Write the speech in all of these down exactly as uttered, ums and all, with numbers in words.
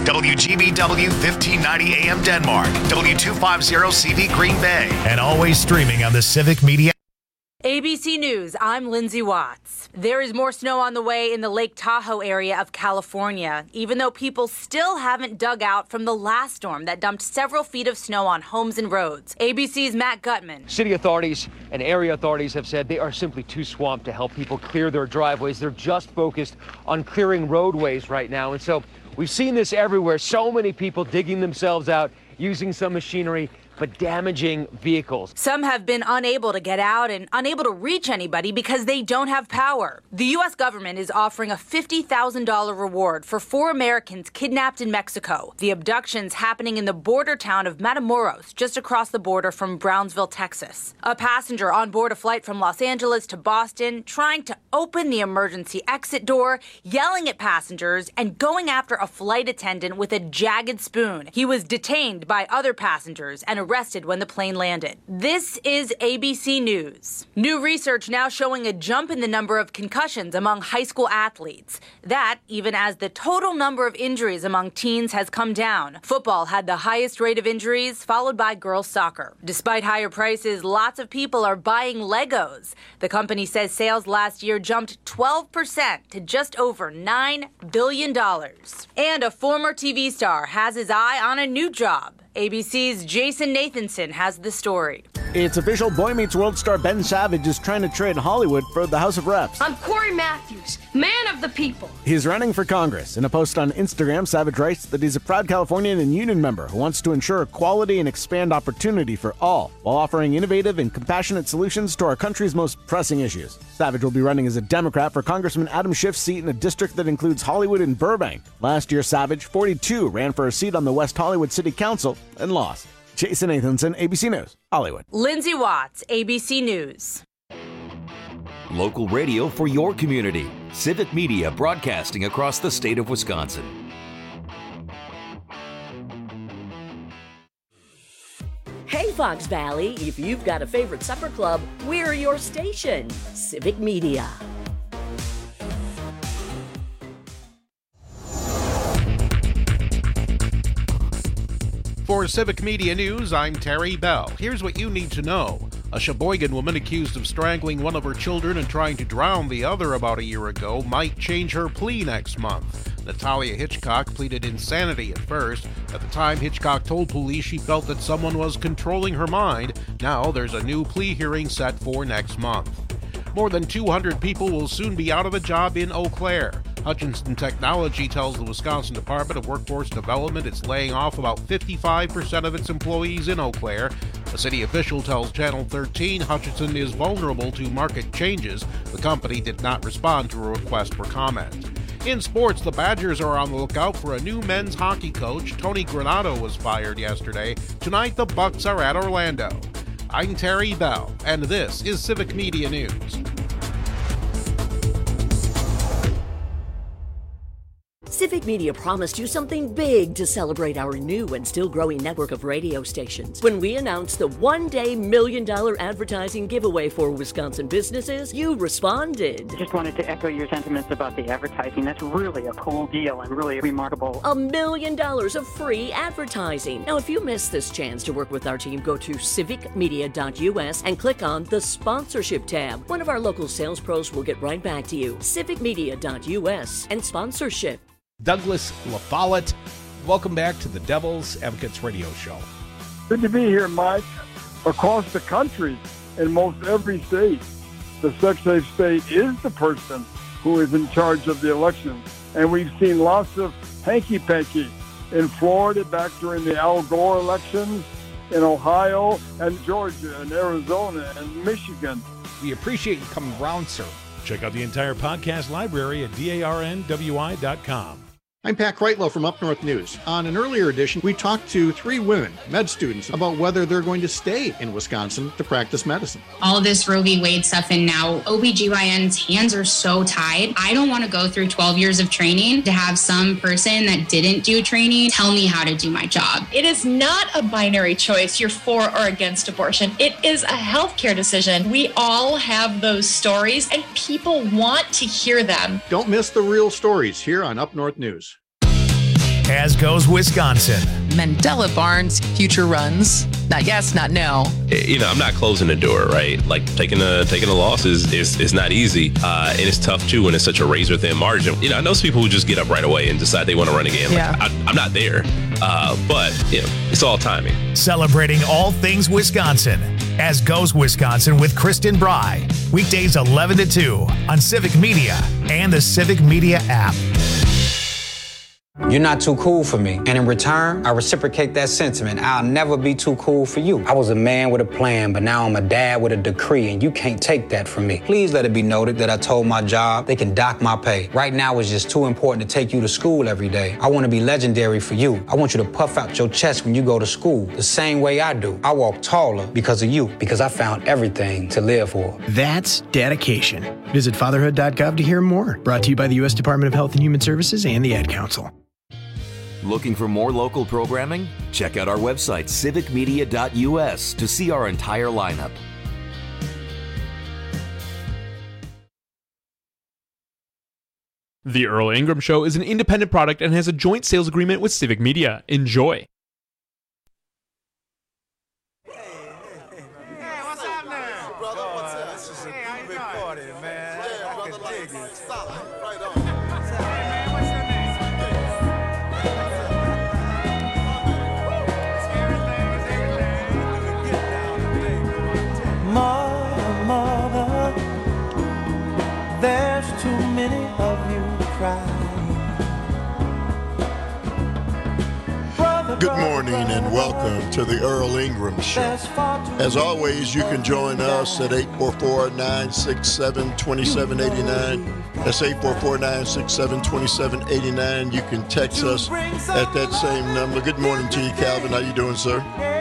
W G B W fifteen ninety A M Denmark, W two fifty C V Green Bay, and always streaming on the Civic Media. A B C News, I'm Lindsay Watts. There is more snow on the way in the Lake Tahoe area of California, even though people still haven't dug out from the last storm that dumped several feet of snow on homes and roads. A B C's Matt Gutman. City authorities and area authorities have said they are simply too swamped to help people clear their driveways. They're just focused on clearing roadways right now. And so we've seen this everywhere. So many people digging themselves out, using some machinery, but damaging vehicles. Some have been unable to get out and unable to reach anybody because they don't have power. The U S government is offering a fifty thousand dollars reward for four Americans kidnapped in Mexico. The abductions happening in the border town of Matamoros, just across the border from Brownsville, Texas. A passenger on board a flight from Los Angeles to Boston trying to open the emergency exit door, yelling at passengers, and going after a flight attendant with a jagged spoon. He was detained by other passengers and arrested when the plane landed. This is A B C News. New research now showing a jump in the number of concussions among high school athletes. That, even as the total number of injuries among teens has come down. Football had the highest rate of injuries, followed by girls soccer. Despite higher prices, lots of people are buying Legos. The company says sales last year jumped twelve percent to just over nine billion dollars. And a former T V star has his eye on a new job. A B C's Jason Nathanson has the story. It's official. Boy Meets World star Ben Savage is trying to trade Hollywood for the House of Reps. I'm Corey Matthews, man of the people. He's running for Congress. In a post on Instagram, Savage writes that he's a proud Californian and union member who wants to ensure equality and expand opportunity for all, while offering innovative and compassionate solutions to our country's most pressing issues. Savage will be running as a Democrat for Congressman Adam Schiff's seat in a district that includes Hollywood and Burbank. Last year, Savage, forty-two, ran for a seat on the West Hollywood City Council and lost. Jason Nathanson, A B C News, Hollywood. Lindsay Watts, A B C News. Local radio for your community. Civic Media broadcasting across the state of Wisconsin. Hey, Fox Valley, if you've got a favorite supper club, we're your station. Civic Media. For Civic Media News, I'm Terry Bell. Here's what you need to know. A Sheboygan woman accused of strangling one of her children and trying to drown the other about a year ago might change her plea next month. Natalia Hitchcock pleaded insanity at first. At the time, Hitchcock told police she felt that someone was controlling her mind. Now there's a new plea hearing set for next month. More than two hundred people will soon be out of a job in Eau Claire. Hutchinson Technology tells the Wisconsin Department of Workforce Development it's laying off about fifty-five percent of its employees in Eau Claire. A city official tells Channel thirteen Hutchinson is vulnerable to market changes. The company did not respond to a request for comment. In sports, the Badgers are on the lookout for a new men's hockey coach. Tony Granato was fired yesterday. Tonight, the Bucks are at Orlando. I'm Terry Bell, and this is Civic Media News. Civic Media promised you something big to celebrate our new and still growing network of radio stations. When we announced the one-day million dollar advertising giveaway for Wisconsin businesses, you responded. Just wanted to echo your sentiments about the advertising. That's really a cool deal and really remarkable. A million dollars of free advertising. Now, if you missed this chance to work with our team, go to civic media dot U S and click on the sponsorship tab. One of our local sales pros will get right back to you. civic media dot U S and sponsorship. Douglas LaFollette, welcome back to the Devil's Advocates Radio Show. Good to be here, Mike. Across the country, in most every state, the Secretary of State is the person who is in charge of the election. And we've seen lots of hanky-panky in Florida back during the Al Gore elections, in Ohio and Georgia and Arizona and Michigan. We appreciate you coming around, sir. Check out the entire podcast library at D A R N W I dot com. I'm Pat Kreitlow from Up North News. On an earlier edition, we talked to three women, med students, about whether they're going to stay in Wisconsin to practice medicine. All this Roe v. Wade stuff, and now O B G Y N's hands are so tied. I don't want to go through twelve years of training to have some person that didn't do training tell me how to do my job. It is not a binary choice, you're for or against abortion. It is a healthcare decision. We all have those stories, and people want to hear them. Don't miss the real stories here on Up North News. as goes Wisconsin. Mandela Barnes' future runs. Not yes, not no. You know, I'm not closing the door, right? Like taking a taking a loss is is, is not easy, uh, and it's tough too when it's such a razor thin margin. You know, I know some people who just get up right away and decide they want to run again. Like, Yeah. I, I'm not there, uh, but you know, it's all timing. Celebrating all things Wisconsin, as goes Wisconsin with Kristen Bry. Weekdays eleven to two on Civic Media and the Civic Media app. You're not too cool for me. And in return, I reciprocate that sentiment. I'll never be too cool for you. I was a man with a plan, but now I'm a dad with a decree, and you can't take that from me. Please let it be noted that I told my job they can dock my pay. Right now, it's just too important to take you to school every day. I want to be legendary for you. I want you to puff out your chest when you go to school, the same way I do. I walk taller because of you, because I found everything to live for. That's dedication. Visit fatherhood dot gov to hear more. Brought to you by the U S Department of Health and Human Services and the Ad Council. Looking for more local programming? Check out our website, civic media dot U S, to see our entire lineup. The Earl Ingram Show is an independent product and has a joint sales agreement with Civic Media. Enjoy. Mother, mother, there's too many of you crying. Brother, Good morning and welcome to the Earl Ingram Show. As always, you can join us at eight four four, nine six seven, two seven eight nine. That's eight four four, nine six seven, two seven eight nine. You can text us at that same number. Good morning to you, Calvin. How you doing, sir?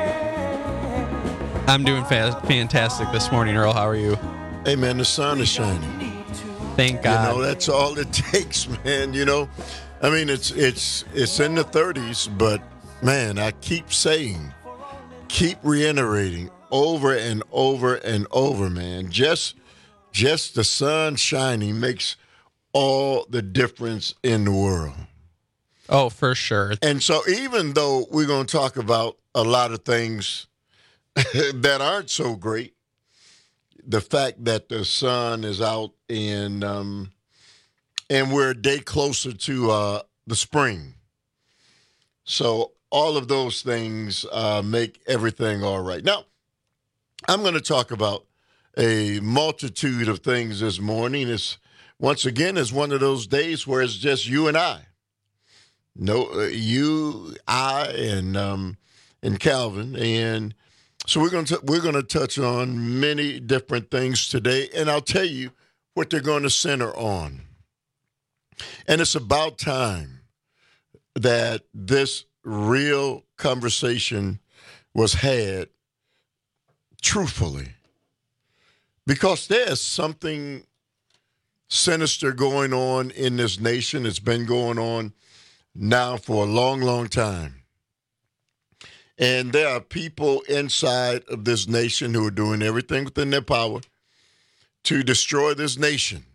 I'm doing fa- fantastic this morning, Earl. How are you? Hey, man, the sun is shining. Thank God. You know, that's all it takes, man. You know, I mean, it's it's it's in the thirties, but, man, I keep saying, keep reiterating over and over and over, man. Just, just the sun shining makes all the difference in the world. Oh, for sure. And so even though we're going to talk about a lot of things that aren't so great, the fact that the sun is out and um, and we're a day closer to uh, the spring. So all of those things uh, make everything all right. Now, I'm going to talk about a multitude of things this morning. It's, once again, it's one of those days where it's just you and I. No, uh, you, I, and um, and Calvin, and so we're going to we're going to touch on many different things today, and I'll tell you what they're going to center on. And it's about time that this real conversation was had truthfully, because there's something sinister going on in this nation. It's been going on now for a long, long time. And there are people inside of this nation who are doing everything within their power to destroy this nation.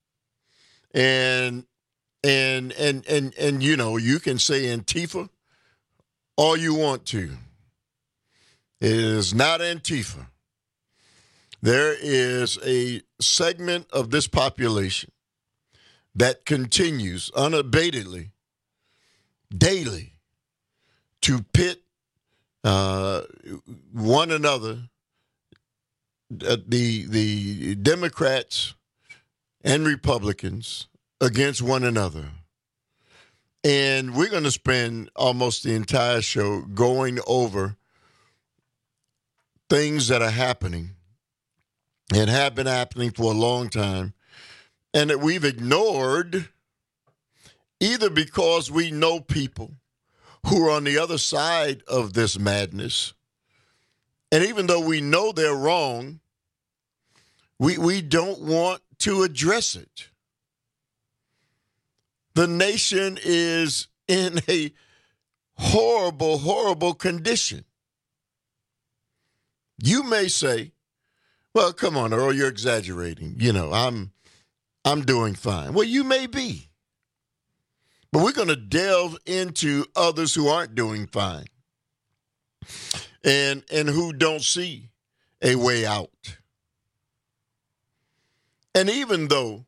And and and and and you know, you can say Antifa all you want to. It is not Antifa. There is a segment of this population that continues unabatedly, daily, to pit uh, one another, uh, the the Democrats and Republicans against one another. And we're going to spend almost the entire show going over things that are happening and have been happening for a long time, and that we've ignored either because we know people who are on the other side of this madness, and even though we know they're wrong, we, we don't want to address it. The nation is in a horrible, horrible condition. You may say, well, come on, Earl, you're exaggerating. You know, I'm I'm doing fine. Well, you may be. But we're going to delve into others who aren't doing fine and, and who don't see a way out. And even though,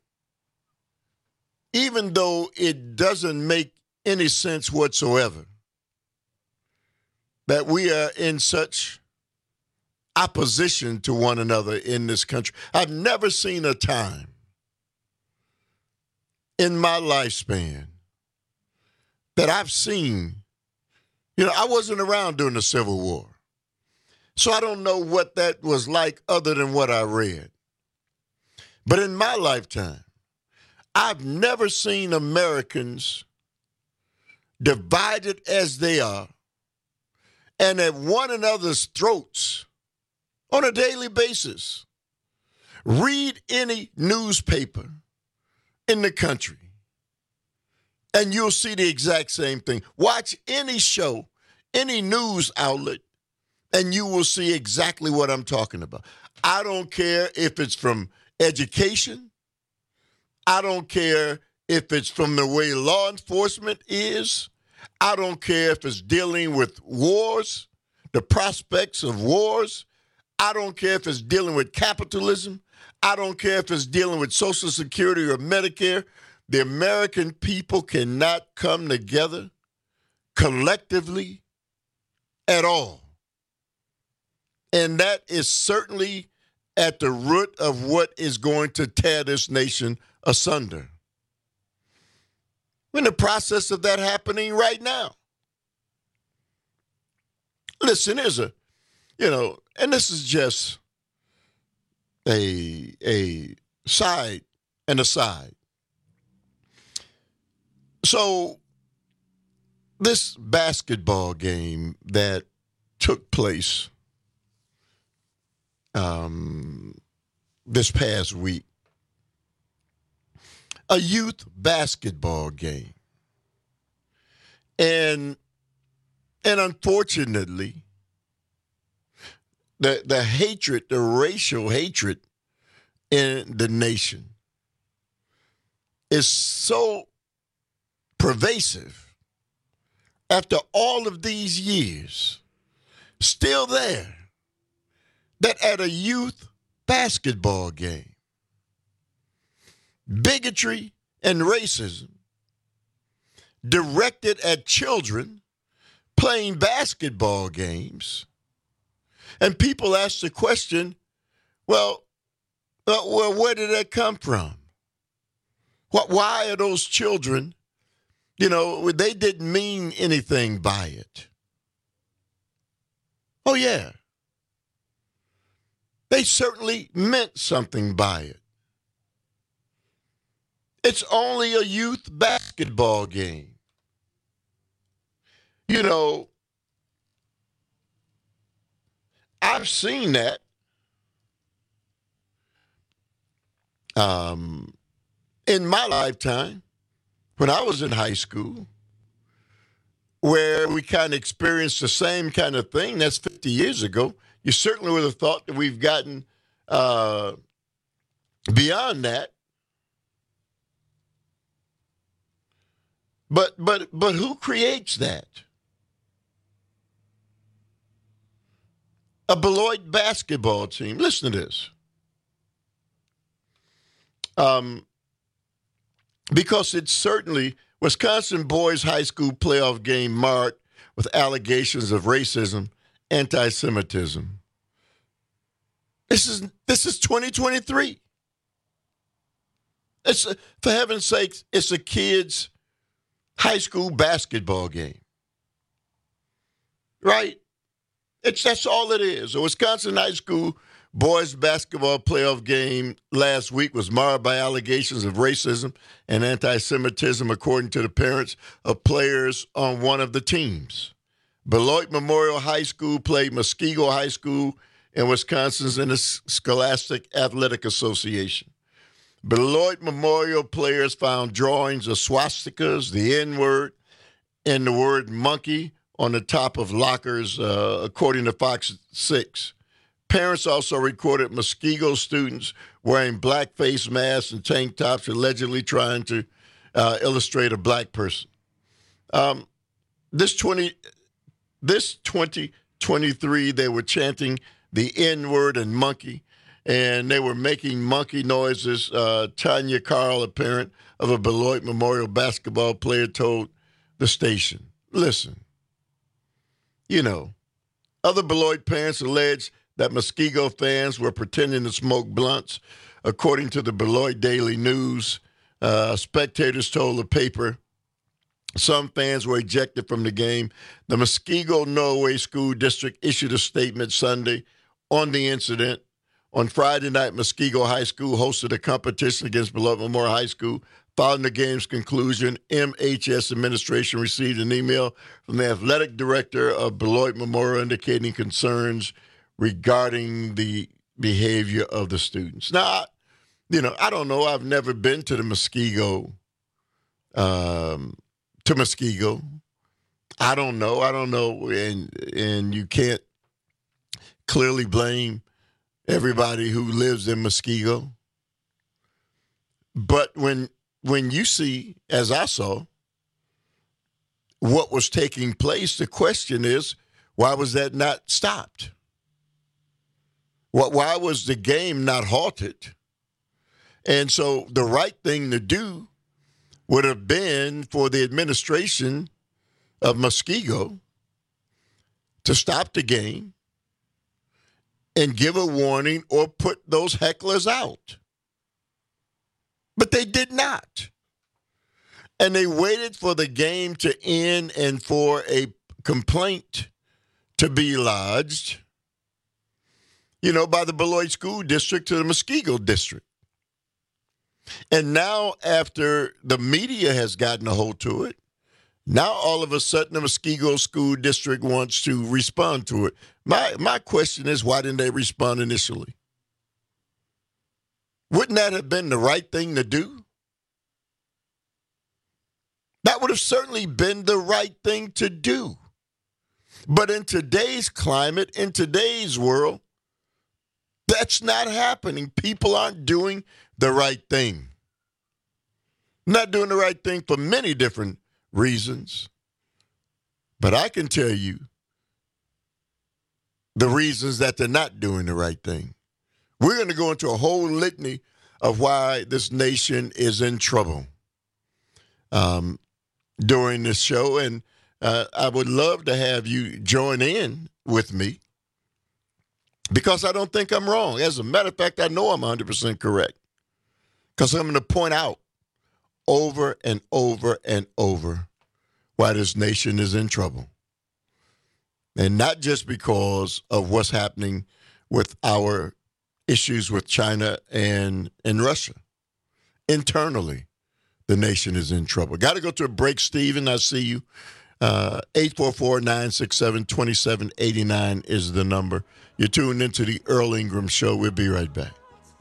even though it doesn't make any sense whatsoever that we are in such opposition to one another in this country, I've never seen a time in my lifespan that I've seen. You know, I wasn't around during the Civil War, so I don't know what that was like other than what I read. But in my lifetime, I've never seen Americans divided as they are and at one another's throats on a daily basis. Read any newspaper in the country, and you'll see the exact same thing. Watch any show, any news outlet, and you will see exactly what I'm talking about. I don't care if it's from education. I don't care if it's from the way law enforcement is. I don't care if it's dealing with wars, the prospects of wars. I don't care if it's dealing with capitalism. I don't care if it's dealing with Social Security or Medicare. The American people cannot come together collectively at all. And that is certainly at the root of what is going to tear this nation asunder. We're in the process of that happening right now. Listen, there's a, you know, and this is just a, a side and aside. So this basketball game that took place um, this past week, a youth basketball game. And and unfortunately, the the hatred, the racial hatred in the nation is so pervasive after all of these years, still there, that at a youth basketball game, bigotry and racism directed at children playing basketball games. And people ask the question, well, uh, well, where did that come from? What, why are those children, you know, they didn't mean anything by it? Oh, yeah. They certainly meant something by it. It's only a youth basketball game. You know, I've seen that um, in my lifetime when I was in high school, where we kind of experienced the same kind of thing. That's fifty years ago. You certainly would have thought that we've gotten uh, beyond that. But but but who creates that? A Beloit basketball team. Listen to this. Um, because it's certainly Wisconsin boys high school playoff game marred with allegations of racism, anti-Semitism. This is this is twenty twenty-three. It's a, for heaven's sakes, it's a kid's high school basketball game, right? It's that's all it is. A Wisconsin high school boys basketball playoff game last week was marred by allegations of racism and anti-Semitism, according to the parents of players on one of the teams. Beloit Memorial High School played Muskego High School in Wisconsin's Interscholastic Athletic Association. Beloit Memorial players found drawings of swastikas, the N-word, and the word monkey on the top of lockers, uh, according to Fox six. Parents also recorded Muskego students wearing black face masks and tank tops, allegedly trying to uh, illustrate a black person. Um, this twenty, this twenty twenty-three, they were chanting the N-word and monkey, and they were making monkey noises. Uh, Tanya Carl, a parent of a Beloit Memorial basketball player, told the station, listen, you know, other Beloit parents alleged that Muskego fans were pretending to smoke blunts. According to the Beloit Daily News, uh, spectators told the paper some fans were ejected from the game. The Muskego Norway School District issued a statement Sunday on the incident. On Friday night, Muskego High School hosted a competition against Beloit Memorial High School. Following the game's conclusion, M H S administration received an email from the athletic director of Beloit Memorial indicating concerns regarding the behavior of the students. Now, you know, I don't know. I've never been to the Muskego, um, to Muskego. I don't know. I don't know. And, and you can't clearly blame everybody who lives in Muskego. But when when you see, as I saw, what was taking place, the question is, why was that not stopped? What, why was the game not halted? And so the right thing to do would have been for the administration of Muskego to stop the game and give a warning or put those hecklers out. But they did not. And they waited for the game to end and for a complaint to be lodged, you know, by the Beloit School District to the Muskego District. And now, after the media has gotten a hold to it, now all of a sudden the Muskego School District wants to respond to it. My my question is, why didn't they respond initially? Wouldn't that have been the right thing to do? That would have certainly been the right thing to do. But in today's climate, in today's world, that's not happening. People aren't doing the right thing. Not doing the right thing for many different reasons. But I can tell you the reasons that they're not doing the right thing. We're going to go into a whole litany of why this nation is in trouble um, during this show. And uh, I would love to have you join in with me because I don't think I'm wrong. As a matter of fact, I know I'm one hundred percent correct because I'm going to point out over and over and over why this nation is in trouble. And not just because of what's happening with our issues with China and, and Russia. Internally, the nation is in trouble. Got to go to a break, Stephen. I see you. Uh, eight four four, nine six seven, two seven eight nine is the number. You're tuned into the Earl Ingram Show. We'll be right back.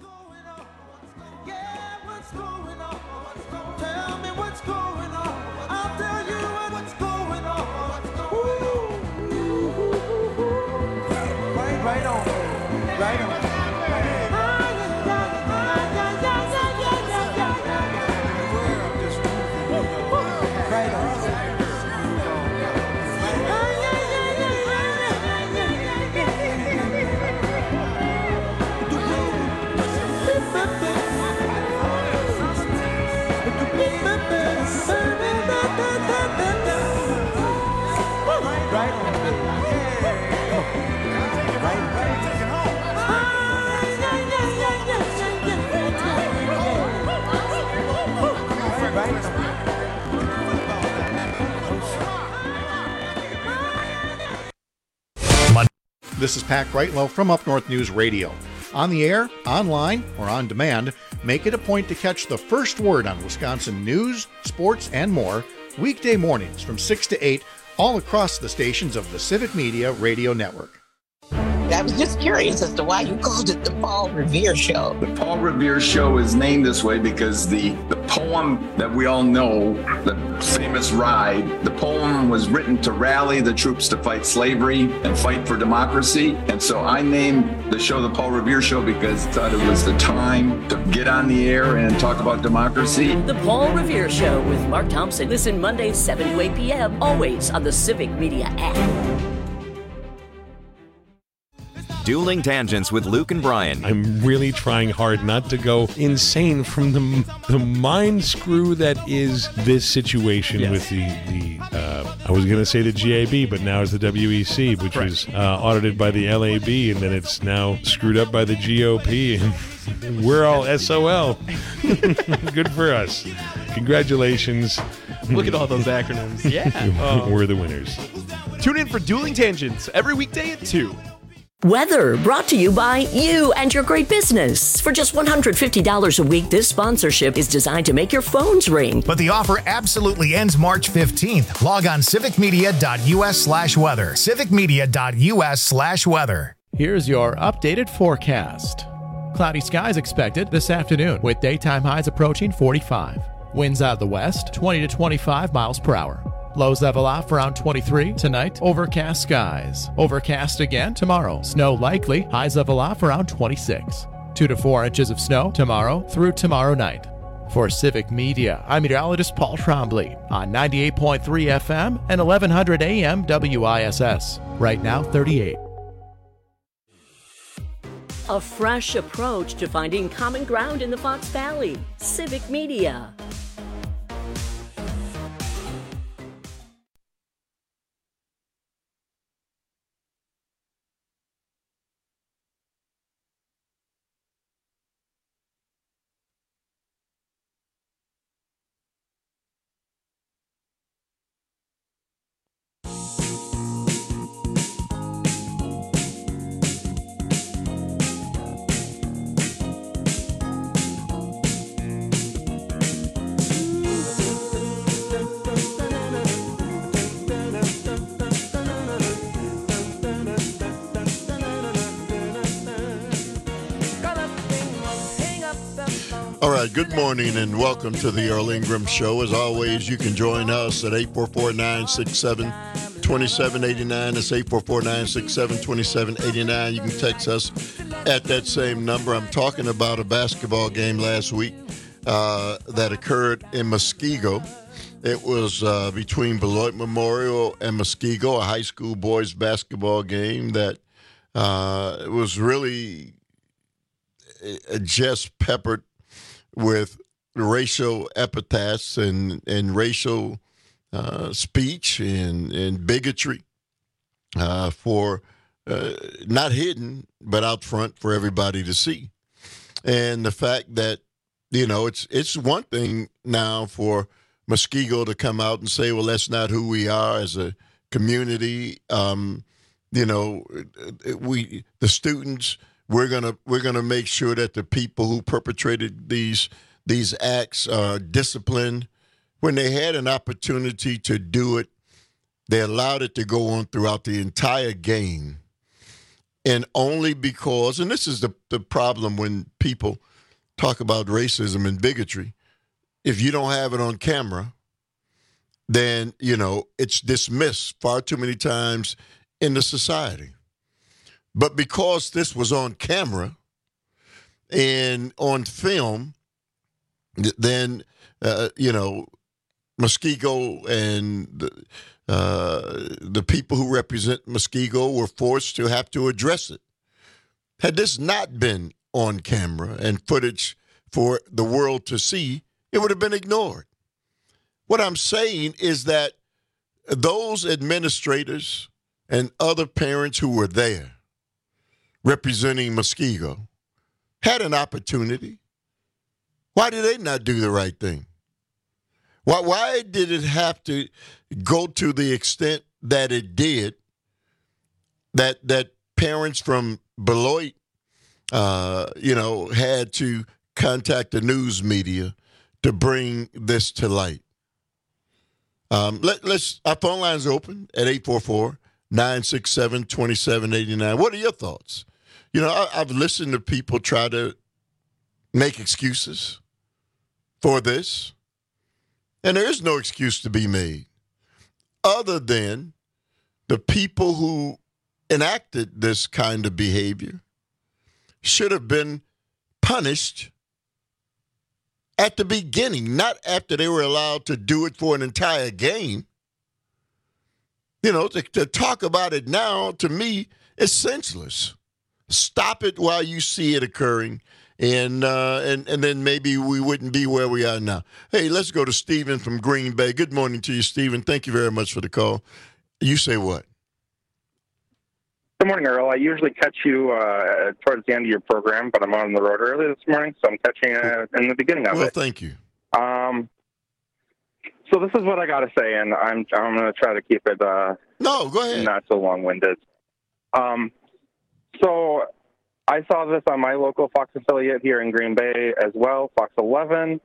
This is Pat Greitlow from Up North News Radio. On the air, online, or on demand, make it a point to catch the first word on Wisconsin news, sports, and more weekday mornings from six to eight all across the stations of the Civic Media Radio Network. I was just curious as to why you called it the Paul Revere Show. The Paul Revere Show is named this way because the, the poem that we all know, the famous Ride, the poem was written to rally the troops to fight slavery and fight for democracy. And so I named the show the Paul Revere Show because I thought it was the time to get on the air and talk about democracy. The Paul Revere Show with Mark Thompson. Listen Mondays, seven to eight p.m., always on the Civic Media app. Dueling Tangents with Luke and Brian. I'm really trying hard not to go insane from the the mind screw that is this situation yes. with the, the uh, I was going to say the G A B, but now it's the W E C, which right. was uh, audited by the L A B, and then it's now screwed up by the G O P, and we're all S O L. Good for us. Congratulations. Look at all those acronyms. Yeah. Oh. We're the winners. Tune in for Dueling Tangents every weekday at two. Weather brought to you by you and your great business. For just one hundred fifty dollars a week, this sponsorship is designed to make your phones ring. But the offer absolutely ends March fifteenth. Log on civicmedia.us slash weather. civicmedia.us slash weather. Here's your updated forecast. Cloudy skies expected this afternoon with daytime highs approaching forty-five. Winds out of the west, twenty to twenty-five miles per hour. Lows level off around twenty-three. Tonight, overcast skies. Overcast again tomorrow. Snow likely. Highs level off around twenty-six. Two to four inches of snow tomorrow through tomorrow night. For Civic Media, I'm meteorologist Paul Trombley on ninety-eight point three F M and eleven hundred A M W I S S. Right now, thirty-eight. A fresh approach to finding common ground in the Fox Valley. Civic Media. All right, good morning and welcome to the Earl Ingram Show. As always, you can join us at eight four four, nine six seven, two seven eight nine. That's eight four four, nine six seven, two seven eight nine. You can text us at that same number. I'm talking about a basketball game last week uh, that occurred in Muskego. It was uh, between Beloit Memorial and Muskego, a high school boys basketball game that uh, was really just peppered with racial epithets and, and racial uh, speech and, and bigotry uh, for uh, not hidden, but out front for everybody to see. And the fact that, you know, it's it's one thing now for Muskego to come out and say, well, that's not who we are as a community. Um, you know, we the students. We're gonna we're gonna make sure that the people who perpetrated these these acts are disciplined. When they had an opportunity to do it, they allowed it to go on throughout the entire game, and only because. And this is the the problem when people talk about racism and bigotry. If you don't have it on camera, then you know it's dismissed far too many times in the society. But because this was on camera and on film, then, uh, you know, Muskego and the, uh, the people who represent Muskego were forced to have to address it. Had this not been on camera and footage for the world to see, it would have been ignored. What I'm saying is that those administrators and other parents who were there representing Muskego had an opportunity. Why did they not do the right thing? Why, why did it have to go to the extent that it did, that that parents from Beloit, uh, you know, had to contact the news media to bring this to light? Um, let, let's, our phone line's open at eight four four, nine six seven, two seven eight nine. What are your thoughts? You know, I, I've listened to people try to make excuses for this, and there is no excuse to be made other than the people who enacted this kind of behavior should have been punished at the beginning, not after they were allowed to do it for an entire game. You know, to, to talk about it now, to me, is senseless. Stop it while you see it occurring, and uh, and and then maybe we wouldn't be where we are now. Hey, let's go to Stephen from Green Bay. Good morning to you, Stephen. Thank you very much for the call. You say what? Good morning, Earl. I usually catch you uh, towards the end of your program, but I'm on the road early this morning, so I'm catching uh, in the beginning of well, it. Well, thank you. Um, so this is what I got to say, and I'm I'm going to try to keep it uh, no, go ahead, not so long-winded. Um, so I saw this on my local Fox affiliate here in Green Bay as well, Fox eleven,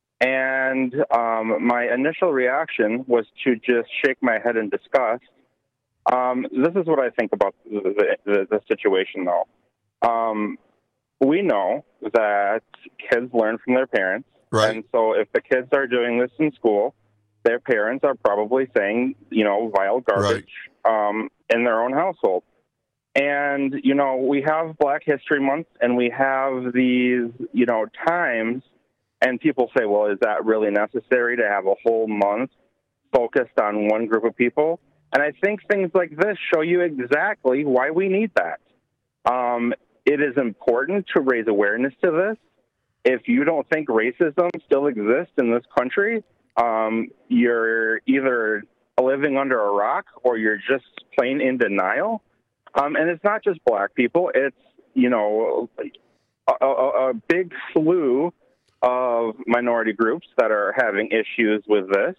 and um, my initial reaction was to just shake my head in disgust. Um, this is what I think about the, the, the situation, though. Um, we know that kids learn from their parents. Right. And so if the kids are doing this in school, their parents are probably saying, you know, vile garbage right. um, in their own household. And, you know, we have Black History Month, and we have these, you know, times, and people say, well, is that really necessary to have a whole month focused on one group of people? And I think things like this show you exactly why we need that. Um, it is important to raise awareness to this. If you don't think racism still exists in this country, um, you're either living under a rock or you're just plain in denial. Um, and it's not just black people. It's, you know, a, a, a big slew of minority groups that are having issues with this.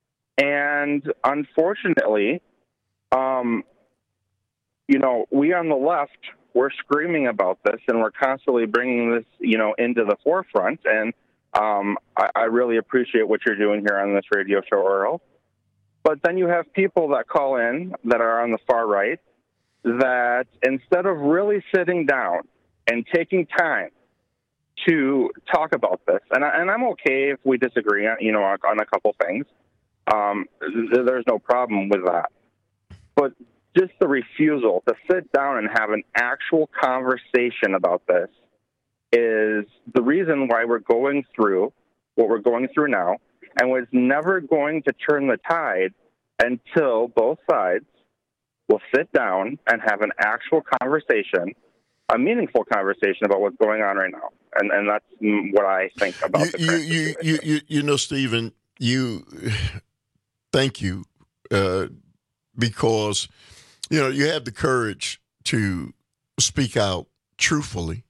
And unfortunately, um, you know, we on the left, we're screaming about this, and we're constantly bringing this, you know, into the forefront. And um, I, I really appreciate what you're doing here on this radio show, Earl. But then you have people that call in that are on the far right that instead of really sitting down and taking time to talk about this, and, I, and I'm okay if we disagree, you know, on, on a couple things. Um, th- there's no problem with that. But just the refusal to sit down and have an actual conversation about this is the reason why we're going through what we're going through now, and was never going to turn the tide until both sides will sit down and have an actual conversation, a meaningful conversation about what's going on right now. And and that's what I think about you, the you, you, you, you, you know, Stephen, you, thank you, uh, because, you know, you have the courage to speak out truthfully.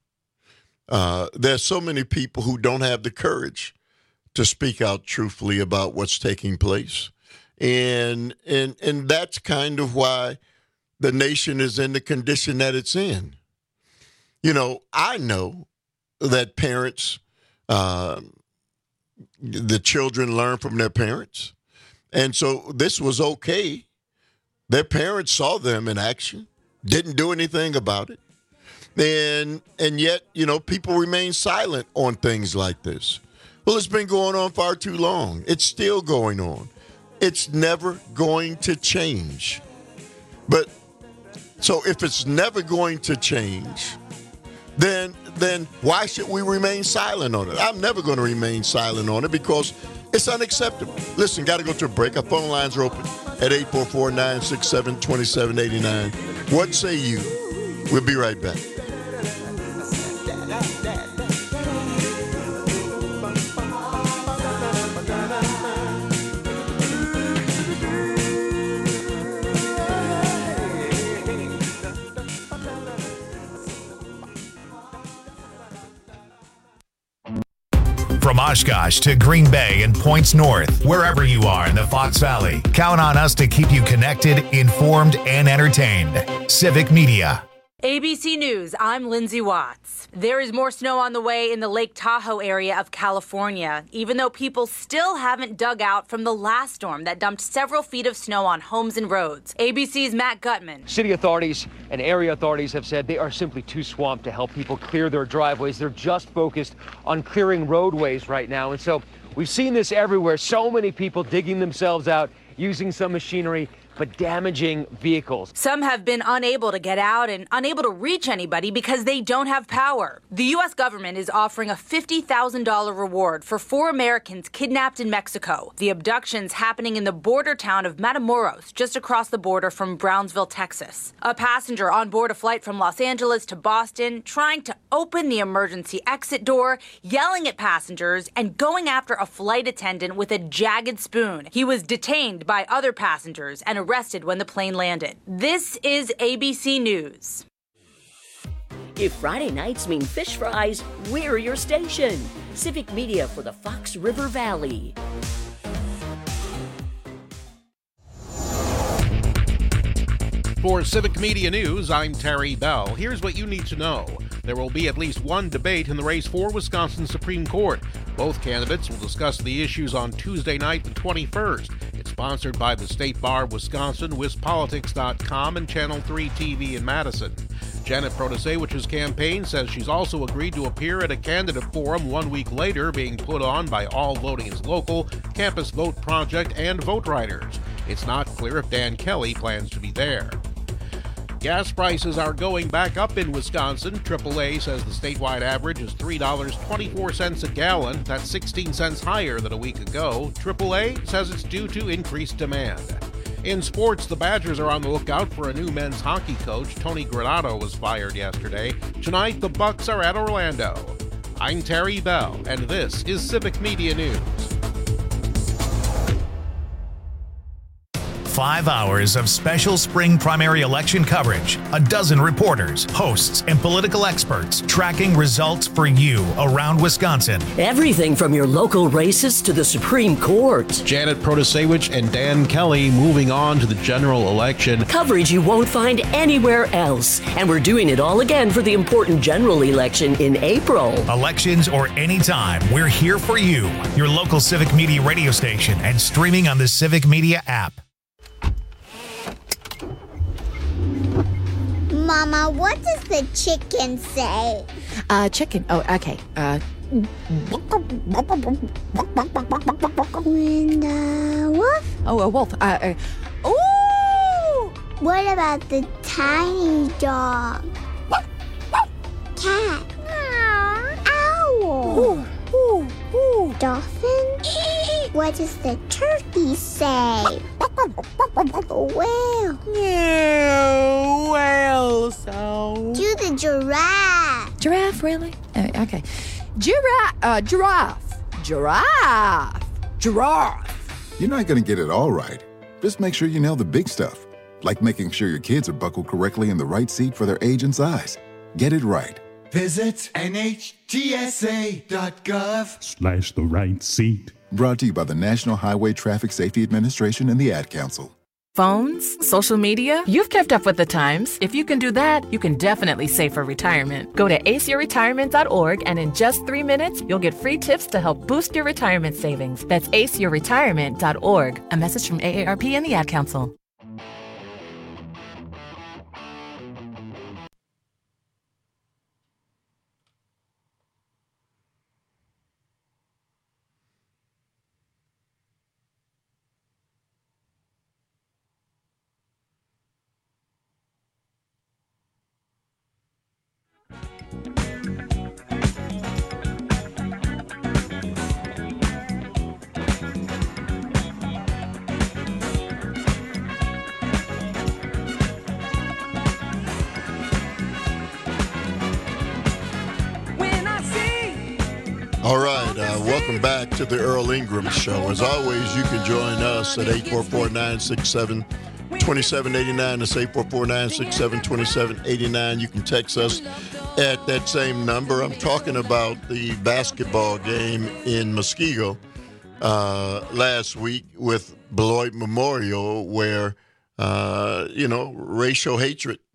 Uh, there's so many people who don't have the courage to speak out truthfully about what's taking place. And and and that's kind of why the nation is in the condition that it's in. You know, I know that parents, uh, the children learn from their parents. And so this was okay. Their parents saw them in action, didn't do anything about it. And and yet, you know, people remain silent on things like this. Well, it's been going on far too long. It's still going on. It's never going to change. But so if it's never going to change, then then why should we remain silent on it? I'm never going to remain silent on it because it's unacceptable. Listen, got to go to a break. Our phone lines are open at eight four four, nine six seven, two seven eight nine. What say you? We'll be right back. From Oshkosh to Green Bay and points north, wherever you are in the Fox Valley, count on us to keep you connected, informed, and entertained. Civic Media. A B C News, I'm Lindsay Watts. There is more snow on the way in the Lake Tahoe area of California, even though people still haven't dug out from the last storm that dumped several feet of snow on homes and roads. A B C's Matt Gutman. City authorities and area authorities have said they are simply too swamped to help people clear their driveways. They're just focused on clearing roadways right now. And so we've seen this everywhere. So many people digging themselves out, using some machinery, but damaging vehicles. Some have been unable to get out and unable to reach anybody because they don't have power. The U S government is offering a fifty thousand dollars reward for four Americans kidnapped in Mexico. The abductions happening in the border town of Matamoros, just across the border from Brownsville, Texas. A passenger on board a flight from Los Angeles to Boston trying to open the emergency exit door, yelling at passengers, and going after a flight attendant with a jagged spoon. He was detained by other passengers and arrested when the plane landed. This is A B C News. If Friday nights mean fish fries, we're your station. Civic Media for the Fox River Valley. For Civic Media News, I'm Terry Bell. Here's what you need to know. There will be at least one debate in the race for Wisconsin Supreme Court. Both candidates will discuss the issues on Tuesday night, the twenty-first. It's sponsored by the State Bar of Wisconsin, wispolitics dot com, and Channel three T V in Madison. Janet Protasewicz's campaign says she's also agreed to appear at a candidate forum one week later being put on by All Voting is Local, Campus Vote Project, and Vote Riders. It's not clear if Dan Kelly plans to be there. Gas prices are going back up in Wisconsin. triple A says the statewide average is three dollars and twenty-four cents a gallon. That's sixteen cents higher than a week ago. triple A says it's due to increased demand. In sports, the Badgers are on the lookout for a new men's hockey coach. Tony Granato was fired yesterday. Tonight, the Bucks are at Orlando. I'm Terry Bell, and this is Civic Media News. Five hours of special spring primary election coverage. A dozen reporters, hosts, and political experts tracking results for you around Wisconsin. Everything from your local races to the Supreme Court. Janet Protasewicz and Dan Kelly moving on to the general election. Coverage you won't find anywhere else. And we're doing it all again for the important general election in April. Elections or anytime, we're here for you. Your local Civic Media radio station and streaming on the Civic Media app. Mama, what does the chicken say? Uh, chicken. Oh, okay. Uh. And uh, wolf? Oh, a wolf. Uh. uh Ooh! What about the tiny dog? Cat? Owl? Ooh, ooh, ooh. Dolphin? What does the turkey say? Whale? Yeah, whale sound. Do the giraffe. Giraffe, really? Uh, okay. Giraffe. Uh, giraffe. Giraffe. Giraffe. You're not going to get it all right. Just make sure you nail the big stuff, like making sure your kids are buckled correctly in the right seat for their age and size. Get it right. Visit N H T S A dot gov Slash the right seat. Brought to you by the National Highway Traffic Safety Administration and the Ad Council. Phones, social media, you've kept up with the times. If you can do that, you can definitely save for retirement. Go to ace your retirement dot org and in just three minutes, you'll get free tips to help boost your retirement savings. That's ace your retirement dot org. A message from A A R P and the Ad Council. All right, uh, welcome back to the Earl Ingram Show. As always, you can join us at eight four four, nine six seven, two seven eight nine. That's eight four four, nine six seven, two seven eight nine. You can text us at that same number. I'm talking about the basketball game in Muskego uh, last week with Beloit Memorial, where, uh, you know, racial hatred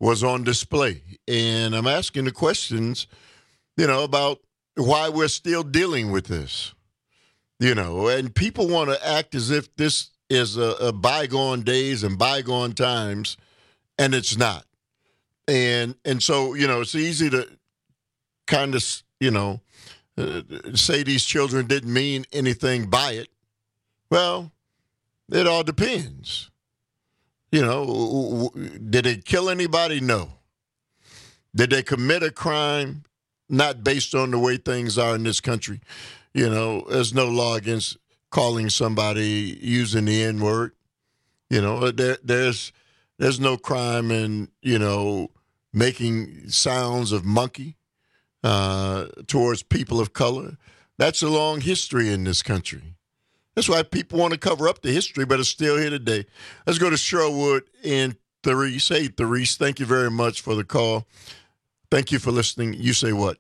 was on display. And I'm asking the questions, you know, about why we're still dealing with this, you know, and people want to act as if this is a, a bygone days and bygone times, and it's not. And and so, you know, it's easy to kind of, you know, uh, say these children didn't mean anything by it. Well, it all depends. You know, did they kill anybody? No. Did they commit a crime? Not based on the way things are in this country. You know, there's no law against calling somebody using the N-word. You know, there, there's there's no crime in, you know, making sounds of monkey uh, towards people of color. That's a long history in this country. That's why people want to cover up the history, but it's still here today. Let's go to Sherwood and Therese. Hey, Therese, thank you very much for the call. Thank you for listening. You say what?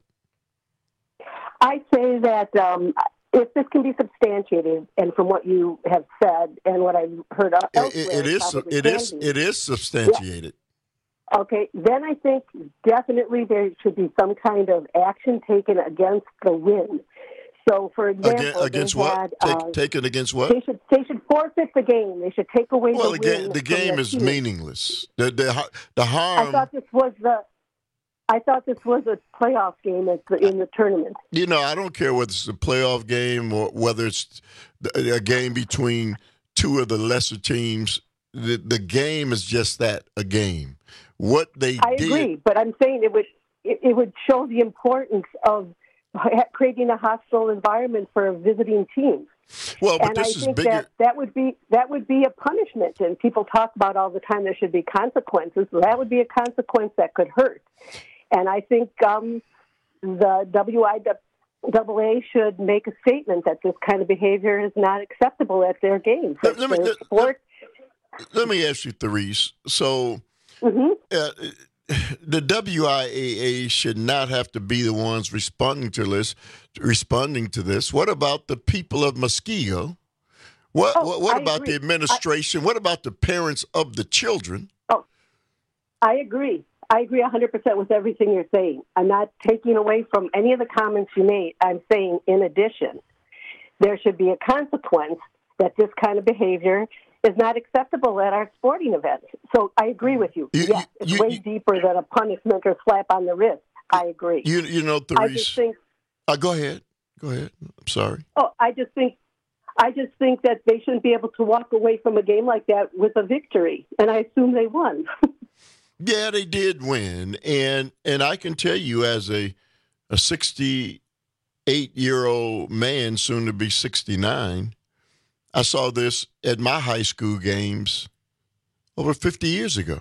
I say that um, if this can be substantiated, and from what you have said and what I've heard elsewhere, it, it is. It is. Be. It is substantiated. Yeah. Okay, then I think definitely there should be some kind of action taken against the win. So, for example, Again, against what? Had, Take, uh, taken against what? They should they should forfeit the game. They should take away well, the the win. game. The game is team. meaningless. The the the harm. I thought this was the. I thought this was a playoff game at the, in the tournament. You know, I don't care whether it's a playoff game or whether it's a game between two of the lesser teams. The the game is just that, a game. What they I did. agree, but I'm saying it would it, it would show the importance of creating a hostile environment for visiting teams. Well, but and this I is think bigger. that that would be that would be a punishment, and people talk about all the time there should be consequences. So that would be a consequence that could hurt. And I think um, the W I A A should make a statement that this kind of behavior is not acceptable at their games. Let, let, me, let, sport. let me ask you, Therese. So mm-hmm. uh, the W I A A should not have to be the ones responding to this. Responding to this. What about the people of Muskego? What Oh, what, what I about agree. the administration? I, what about the parents of the children? Oh, I agree. I agree one hundred percent with everything you're saying. I'm not taking away from any of the comments you made. I'm saying, in addition, there should be a consequence that this kind of behavior is not acceptable at our sporting events. So I agree with you. you yes, it's you, way you, deeper than a punishment or slap on the wrist. I agree. You you know, Therese. I just think. Uh, go ahead. Go ahead. I'm sorry. Oh, I just think. I just think that they shouldn't be able to walk away from a game like that with a victory, and I assume they won. Yeah, they did win, and and I can tell you, as a a sixty-eight-year-old man, soon to be sixty-nine, I saw this at my high school games over fifty years ago.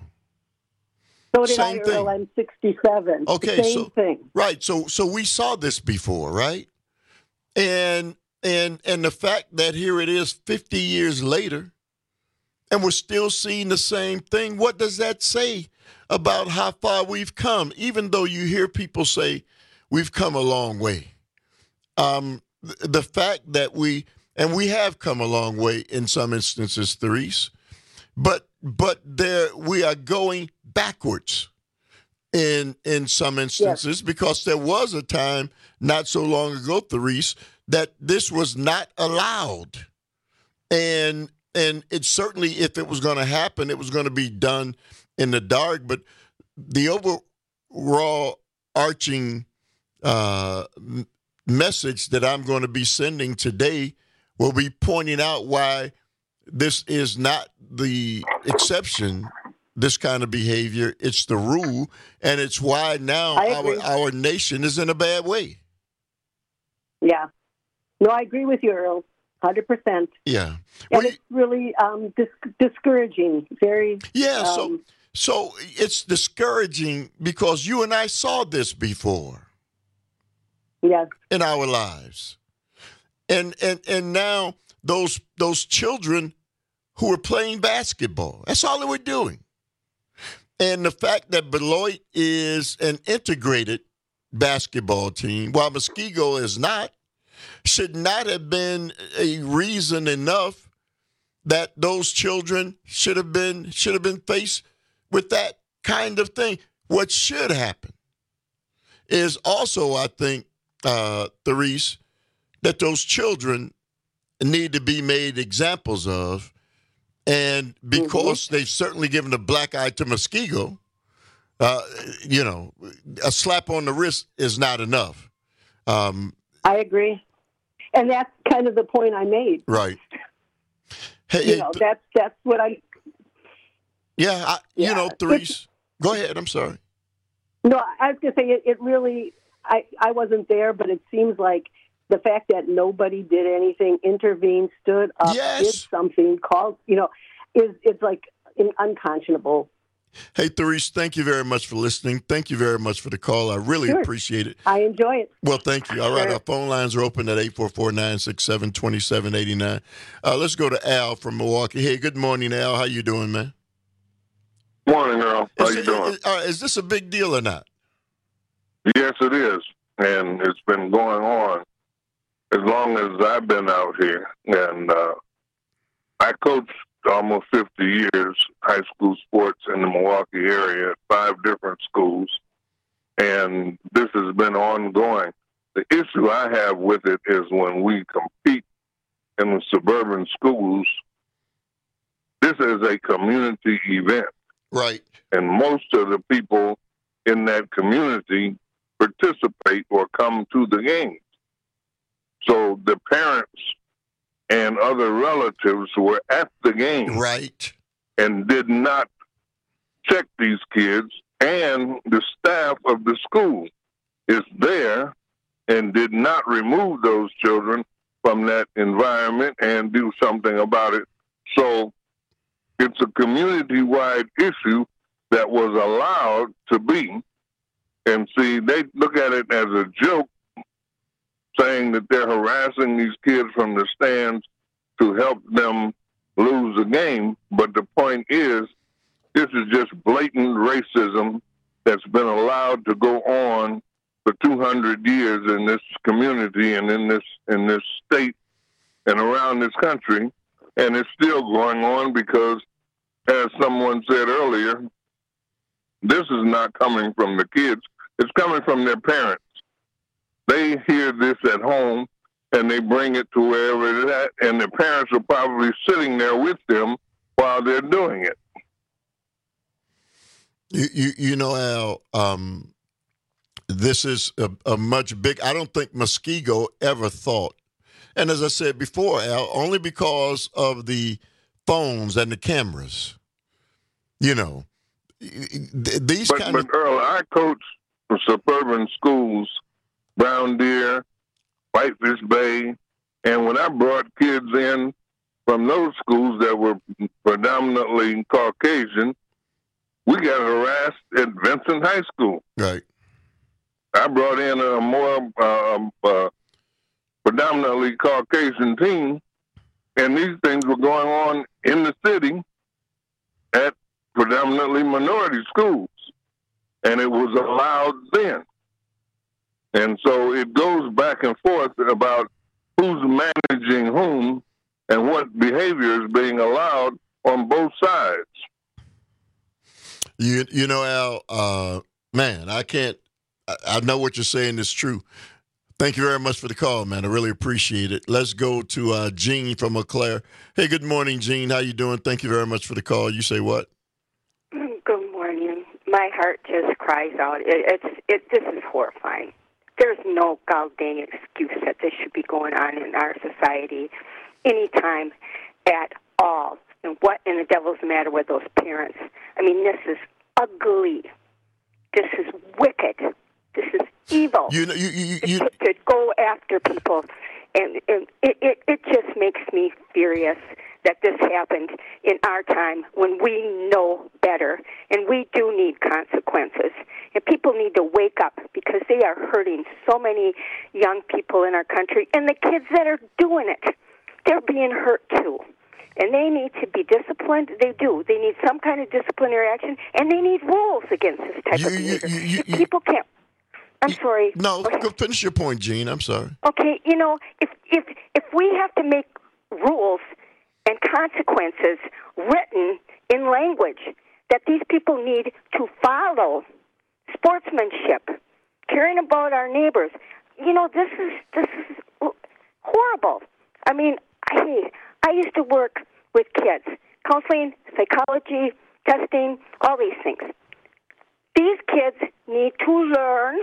So did Same I, thing. Earl. I'm sixty-seven. Okay, Same so thing. right, so so we saw this before, right? And and and the fact that here it is fifty years later, and we're still seeing the same thing. What does that say about how far we've come? Even though you hear people say we've come a long way, um, th- the fact that we and we have come a long way in some instances, Therese, but but there we are going backwards in in some instances, yes. Because there was a time not so long ago, Therese, that this was not allowed, and and it certainly, if it was going to happen, it was going to be done in the dark. But the overall arching uh, message that I'm going to be sending today will be pointing out why this is not the exception, this kind of behavior. It's the rule, and it's why now our, our nation is in a bad way. Yeah. No, I agree with you, Earl, one hundred percent. Yeah. And it's really um, dis- discouraging, very... Yeah, um, so so it's discouraging because you and I saw this before. Yes. In our lives. And and and now those those children who are playing basketball, that's all they were doing. And the fact that Beloit is an integrated basketball team, while Muskego is not, should not have been a reason enough that those children should have been should have been faced with that kind of thing. What should happen is also, I think, uh, Therese, that those children need to be made examples of. And because mm-hmm. they've certainly given a black eye to Muskego, uh, you know, a slap on the wrist is not enough. Um, I agree. And that's kind of the point I made. Right. Hey, you hey, know, that's, that's what I... Yeah, I, yeah. you know, Therese, go ahead. I'm sorry. No, I was going to say, it, it really, I, I wasn't there, but it seems like the fact that nobody did anything, intervened, stood up, yes. did something, called, you know, is it's like unconscionable. Hey, Therese, thank you very much for listening. Thank you very much for the call. I really sure. appreciate it. I enjoy it. Well, thank you. All sure. right, our phone lines are open at eight four four, nine six seven, two seven eight nine. Uh, let's go to Al from Milwaukee. Hey, good morning, Al. How you doing, man? Morning, Earl. How is you it, doing? Is, uh, is this a big deal or not? Yes, it is. And it's been going on as long as I've been out here. And uh, I coached almost fifty years high school sports in the Milwaukee area at five different schools. And this has been ongoing. The issue I have with it is when we compete in the suburban schools, this is a community event. Right. And most of the people in that community participate or come to the games. So the parents and other relatives were at the game. Right. And did not check these kids, and the staff of the school is there and did not remove those children from that environment and do something about it. So it's a community-wide issue that was allowed to be. And see, they look at it as a joke, saying that they're harassing these kids from the stands to help them lose a game. But the point is, this is just blatant racism that's been allowed to go on for two hundred years in this community and in this in this state and around this country. And it's still going on because, as someone said earlier, this is not coming from the kids. It's coming from their parents. They hear this at home, and they bring it to wherever it's at, and the parents are probably sitting there with them while they're doing it. You, you, you know, Al, um, this is a, a much big. I don't think Muskego ever thought, and as I said before, Al, only because of the phones and the cameras. You know, these but, kind but of. Earl, I coach for suburban schools, Brown Deer, Whitefish Bay, and when I brought kids in from those schools that were predominantly Caucasian, we got harassed at Vincent High School. Right. I brought in a more uh, uh, predominantly Caucasian team, and these things were going on in the city at predominantly minority schools, and it was allowed then. And so it goes back and forth about who's managing whom and what behavior is being allowed on both sides. You you know, Al, uh, man, I can't, I, I know what you're saying is true. Thank you very much for the call, man. I really appreciate it. Let's go to uh, Gene from Eau Claire. Hey, good morning, Gene. How you doing? Thank you very much for the call. You say what? Good morning. My heart just cries out. It, it's it. This is horrifying. There's no god dang excuse that this should be going on in our society anytime at all. And what in the devil's the matter with those parents? I mean, this is ugly. This is wicked. This is evil. You know, you, you, you, to, to go after people, and, and it, it it just makes me furious that this happened in our time when we know better, and we do need consequences. And people need to wake up because they are hurting so many young people in our country, and the kids that are doing it, they're being hurt too. And they need to be disciplined. They do. They need some kind of disciplinary action, and they need rules against this type you, of behavior. You, you, you, people can't. I'm sorry. No, go finish your point, Gene. I'm sorry. Okay, you know, if if if we have to make rules and consequences written in language that these people need to follow. Sportsmanship, caring about our neighbors. You know, this is this is horrible. I mean, I I used to work with kids, counseling, psychology, testing, all these things. These kids need to learn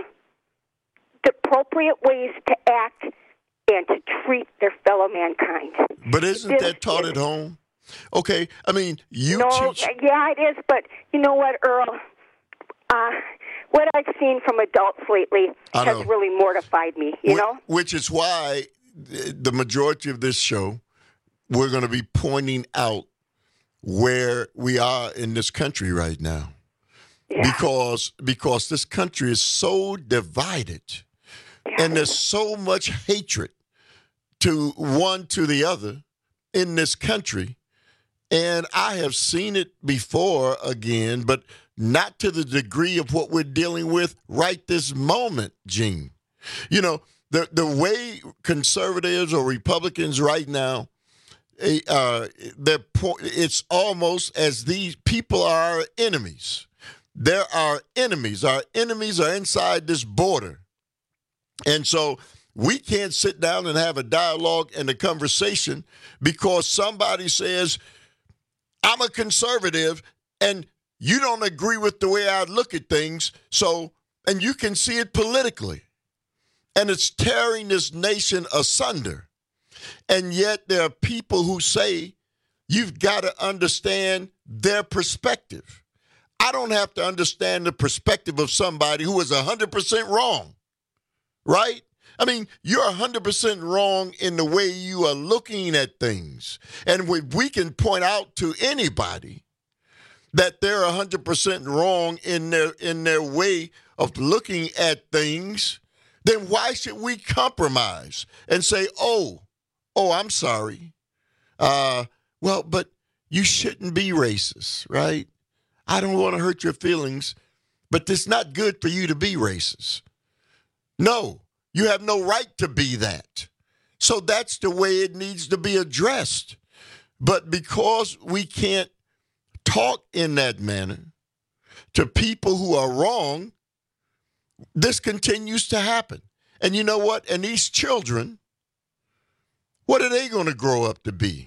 the appropriate ways to act and to treat their fellow mankind. But isn't This that taught is- at home? Okay, I mean, you no, teach. yeah, it is, but you know what, Earl? Uh, what I've seen from adults lately I has know. really mortified me, you Wh- know? Which is why the majority of this show, we're going to be pointing out where we are in this country right now. Yeah. Because because this country is so divided, and there's so much hatred to one to the other in this country. And I have seen it before again, but not to the degree of what we're dealing with right this moment, Gene. You know, the the way conservatives or Republicans right now, eh, uh, they're po- it's almost as these people are our enemies. They're our enemies. Our enemies are inside this border. And so we can't sit down and have a dialogue and a conversation because somebody says, I'm a conservative and you don't agree with the way I look at things. So, and you can see it politically. And it's tearing this nation asunder. And yet there are people who say you've got to understand their perspective. I don't have to understand the perspective of somebody who is one hundred percent wrong, right? I mean, you're one hundred percent wrong in the way you are looking at things. And we, we can point out to anybody that they're one hundred percent wrong in their in their way of looking at things, then why should we compromise and say, oh, oh, I'm sorry. Uh, well, but you shouldn't be racist, right? I don't want to hurt your feelings, but it's not good for you to be racist. No, you have no right to be that. So that's the way it needs to be addressed. But because we can't talk in that manner to people who are wrong, this continues to happen. And you know what? And these children, what are they going to grow up to be?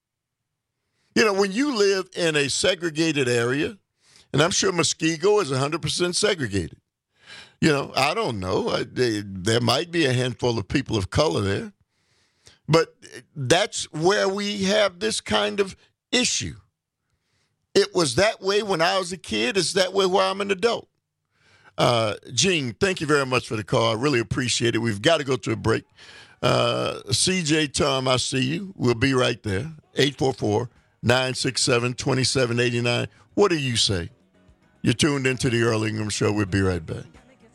You know, when you live in a segregated area, and I'm sure Muskego is one hundred percent segregated. You know, I don't know. I, they, there might be a handful of people of color there. But that's where we have this kind of issue. It was that way when I was a kid. It's that way while I'm an adult. Uh, Gene, thank you very much for the call. I really appreciate it. We've got to go to a break. Uh, C J, Tom, I see you. We'll be right there. eight four four, nine six seven, two seven eight nine. What do you say? You're tuned into the Earl Ingram Show. We'll be right back.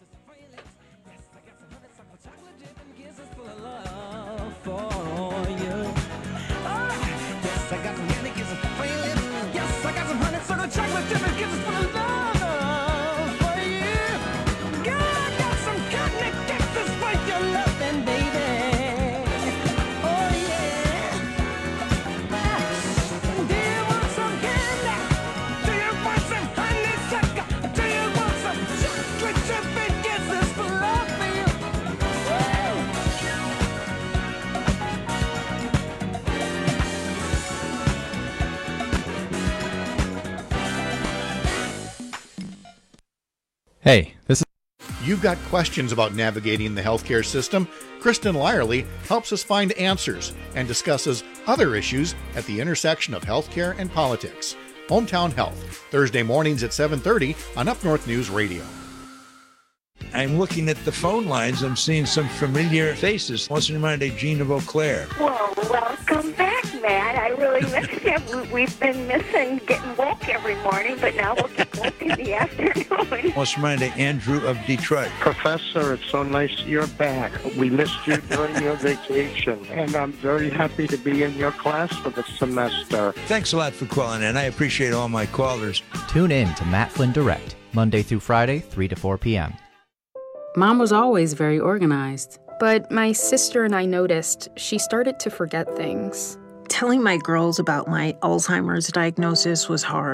Hey, this is... You've got questions about navigating the healthcare system? Kristen Lyerly helps us find answers and discusses other issues at the intersection of healthcare and politics. Hometown Health, Thursday mornings at seven thirty on Up North News Radio. I'm looking at the phone lines. I'm seeing some familiar faces. What's in mind of Gene of Eau Claire? Well, welcome back, Matt. I really miss you. We- We've been missing getting woke every morning, but now we'll get woke in the afternoon. What's in mind of Andrew of Detroit? Professor, it's so nice you're back. We missed you during your vacation, and I'm very happy to be in your class for the semester. Thanks a lot for calling in. I appreciate all my callers. Tune in to Matt Flynn Direct, Monday through Friday, three to four p.m. Mom was always very organized. But my sister and I noticed she started to forget things. Telling my girls about my Alzheimer's diagnosis was hard.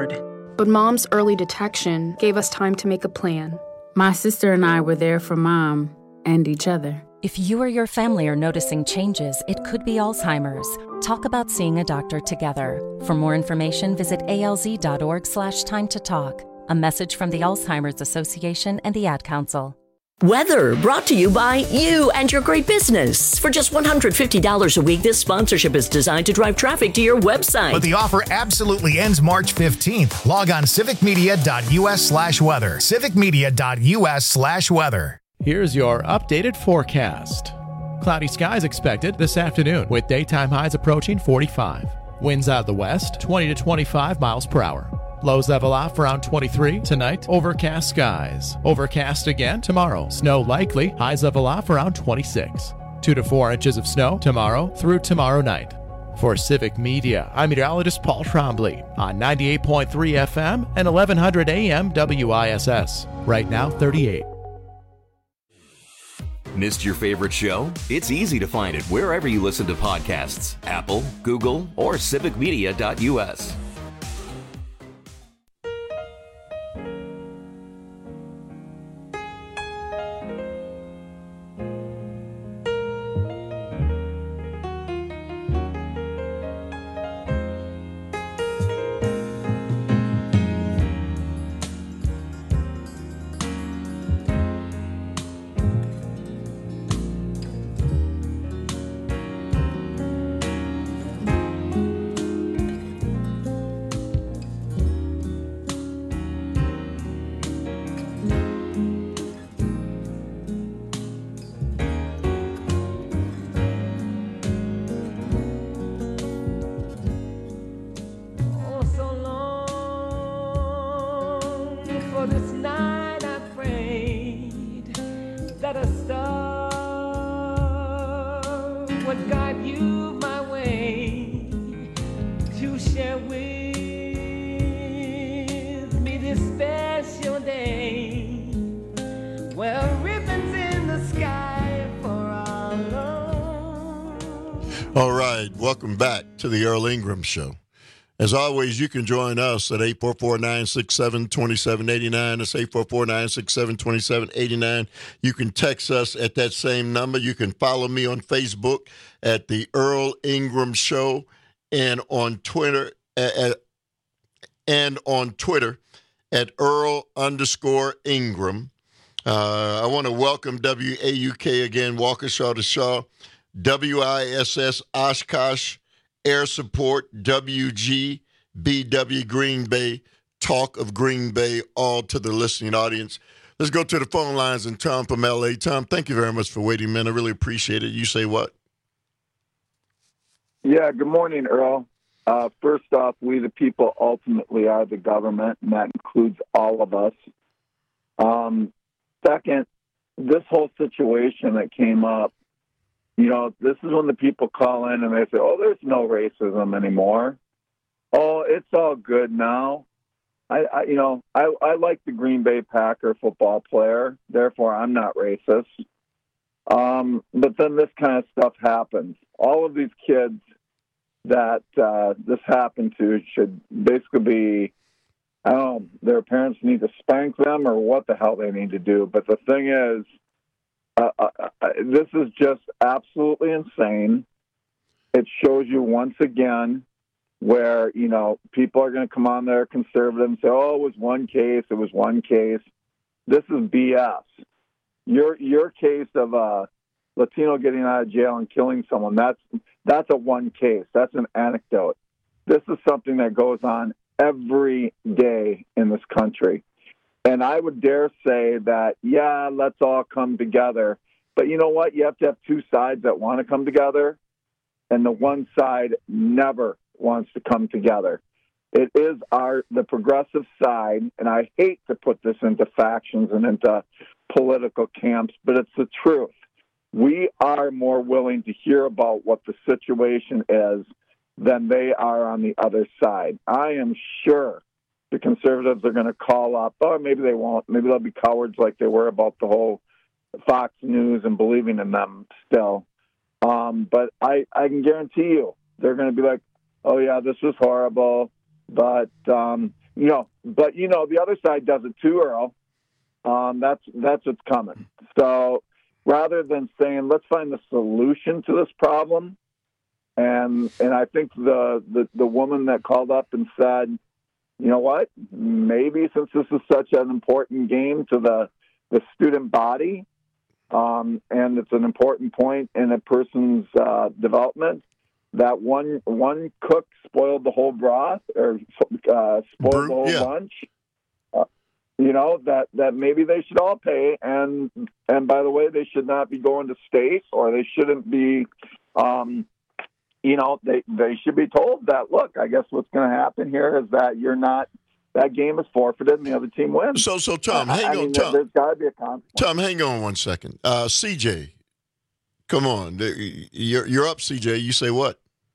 But Mom's early detection gave us time to make a plan. My sister and I were there for Mom and each other. If you or your family are noticing changes, it could be Alzheimer's. Talk about seeing a doctor together. For more information, visit alz.org slash time to talk. A message from the Alzheimer's Association and the Ad Council. Weather brought to you by you and your great business. For just one hundred fifty dollars a week, this sponsorship is designed to drive traffic to your website. But the offer absolutely ends March fifteenth. Log on civicmedia.us slash weather. civicmedia.us slash weather. Here's your updated forecast. Cloudy skies expected this afternoon with daytime highs approaching forty-five. Winds out of the west, twenty to twenty-five miles per hour. Lows level off around twenty-three. Tonight, overcast skies. Overcast again tomorrow. Snow likely. Highs level off around twenty-six. Two to four inches of snow tomorrow through tomorrow night. For Civic Media, I'm meteorologist Paul Trombley on ninety-eight point three F M and eleven hundred A M W I S S. Right now, thirty-eight. Missed your favorite show? It's easy to find it wherever you listen to podcasts. Apple, Google, or civic media dot U S. All right, welcome back to the Earl Ingram Show. As always, you can join us at eight four four, nine six seven, two seven eight nine. That's eight four four, nine six seven, two seven eight nine. You can text us at that same number. You can follow me on Facebook at the Earl Ingram Show and on Twitter at, and on Twitter at Earl underscore Ingram. Uh, I want to welcome W A U K again, Waukesha to Shaw, W I S S Oshkosh, Air Support, W G B W Green Bay, Talk of Green Bay, all to the listening audience. Let's go to the phone lines and Tom from L A. Tom, thank you very much for waiting, man. I really appreciate it. You say what? Yeah, good morning, Earl. Uh, first off, we the people ultimately are the government, and that includes all of us. Um, second, this whole situation that came up, you know, this is when the people call in and they say, oh, there's no racism anymore. Oh, it's all good now. I, I you know, I, I like the Green Bay Packer football player, therefore I'm not racist. Um, but then this kind of stuff happens. All of these kids that uh, this happened to should basically be, I don't know, their parents need to spank them or what the hell they need to do. But the thing is, uh, uh, uh, this is just absolutely insane. It shows you once again where, you know, people are going to come on there, conservative, and say, oh, it was one case, it was one case. This is B S. Your your case of a Latino getting out of jail and killing someone, that's that's a one case. That's an anecdote. This is something that goes on every day in this country. And I would dare say that, yeah, let's all come together. But you know what? You have to have two sides that want to come together, and the one side never wants to come together. It is our the progressive side, and I hate to put this into factions and into political camps, but it's the truth. We are more willing to hear about what the situation is than they are on the other side. I am sure the conservatives are going to call up, or maybe they won't. Maybe they'll be cowards like they were about the whole Fox News and believing in them still. Um, but I, I can guarantee you they're going to be like, oh, yeah, this was horrible, but um, you know, but you know, the other side does it too, Earl. Um, that's that's what's coming. So rather than saying let's find the solution to this problem, and and I think the the, the woman that called up and said, you know what, maybe since this is such an important game to the the student body, um, and it's an important point in a person's uh, development, that one one cook spoiled the whole broth or uh, spoiled Brew, the whole yeah. lunch. Uh, you know, that, that maybe they should all pay. And and by the way, they should not be going to state, or they shouldn't be, um, you know, they, they should be told that, look, I guess what's going to happen here is that you're not, that game is forfeited and the other team wins. So, so Tom, I, hang I on, mean, Tom. There's got to be a consequence. Tom, hang on one second. Uh, C J, come on. You're, you're up, C J. You say what?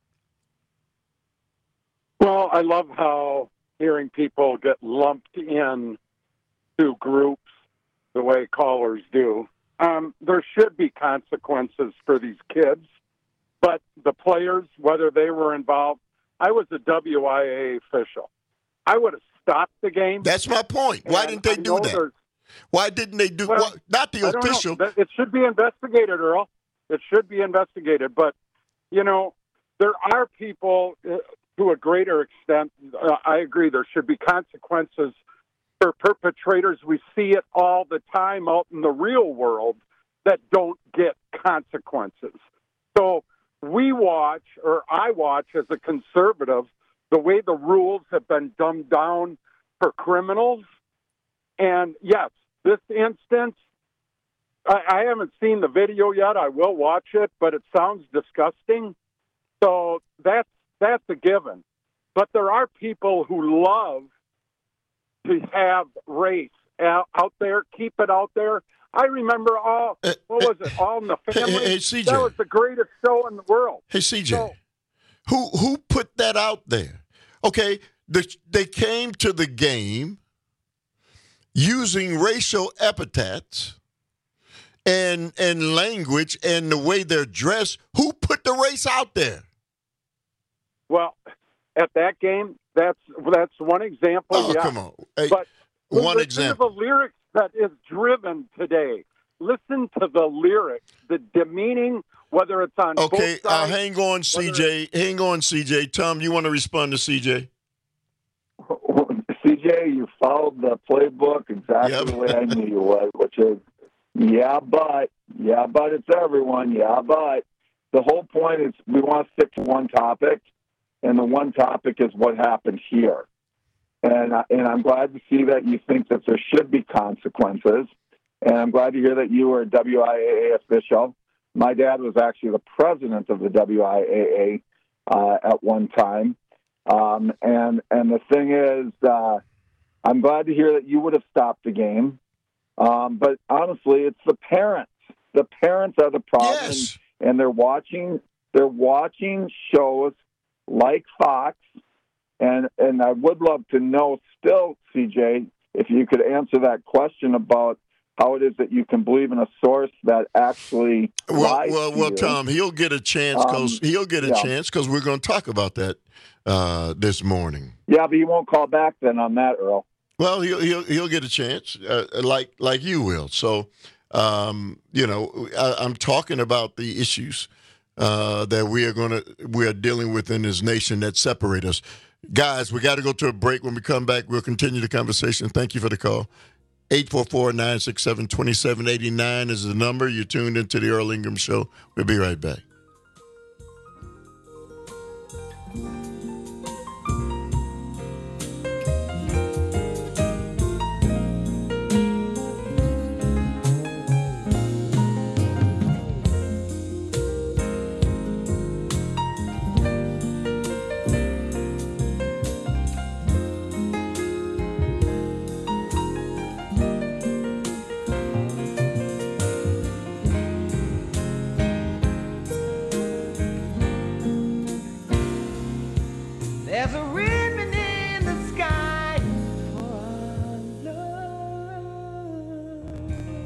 Well, I love how hearing people get lumped in to groups the way callers do. Um, there should be consequences for these kids, but the players, whether they were involved, I was a W I A A official. I would have stopped the game. That's my point. Why didn't they do that? Why didn't they do? Well, well, not the official. It should be investigated, Earl. It should be investigated. But you know, there are people. Uh, To a greater extent, uh, I agree there should be consequences for perpetrators. We see it all the time out in the real world that don't get consequences. So we watch, or I watch as a conservative, the way the rules have been dumbed down for criminals. And yes, this instance, I, I haven't seen the video yet. I will watch it, but it sounds disgusting. So that's That's a given. But there are people who love to have race out there, keep it out there. I remember all, what was it, All in the Family? Hey, hey, C J. That was the greatest show in the world. Hey, C J, so, who who put that out there? Okay, the, they came to the game using racial epithets and and language and the way they're dressed. Who put the race out there? Well, at that game, that's that's one example. Oh, yeah. come on. Hey, but one listen example. to the lyrics that is driven today. Listen to the lyrics, the demeaning, whether it's on okay, both sides. Uh, hang on, C J. Hang on, C J. Tom, you want to respond to C J? C J, you followed the playbook exactly yep. the way I knew you would, which is, yeah, but, yeah, but it's everyone, yeah, but. The whole point is we want to stick to one topic, and the one topic is what happened here. And, I, and I'm glad to see that you think that there should be consequences, and I'm glad to hear that you were a W I A A official. My dad was actually the president of the W I A A uh, at one time. Um, and, and the thing is, uh, I'm glad to hear that you would have stopped the game. Um, but honestly, it's the parents. The parents are the problem. Yes. And they're watching they're watching shows like Fox, and and I would love to know still, C J, if you could answer that question about how it is that you can believe in a source that actually well, lies well, to well, you. Tom, he'll get a chance because um, he'll get a yeah. chance because we're going to talk about that uh, this morning. Yeah, but he won't call back then on that, Earl. Well, he'll he'll he'll get a chance, uh, like like you will. So. Um, you know, I, I'm talking about the issues uh, that we are going to we are dealing with in this nation that separate us. Guys, we got to go to a break. When we come back, we'll continue the conversation. Thank you for the call. eight four four, nine six seven, two seven eight nine is the number. You're tuned into the Earl Ingram Show. We'll be right back.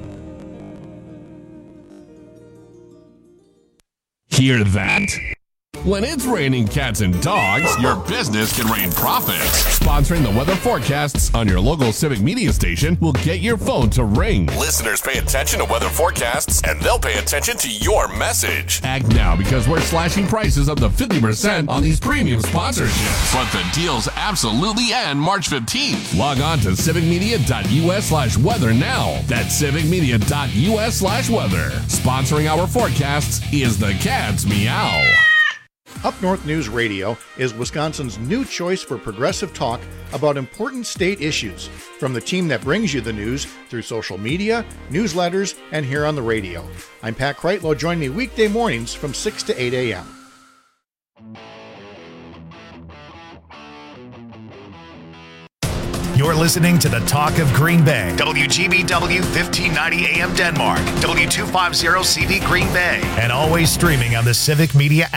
Hear that? When it's raining cats and dogs, your business can rain profits. Sponsoring the weather forecasts on your local Civic Media station will get your phone to ring. Listeners pay attention to weather forecasts, and they'll pay attention to your message. Act now because we're slashing prices up to fifty percent on these premium sponsorships. But the deals absolutely end March fifteenth. Log on to civicmedia.us slash weather now. That's civicmedia.us slash weather. Sponsoring our forecasts is the Cats Meow. Up North News Radio is Wisconsin's new choice for progressive talk about important state issues, from the team that brings you the news through social media, newsletters, and here on the radio. I'm Pat Kreitlow. Join me weekday mornings from six to eight a.m. You're listening to the Talk of Green Bay. W G B W fifteen ninety A M Denmark. W two fifty C V Green Bay. And always streaming on the Civic Media app.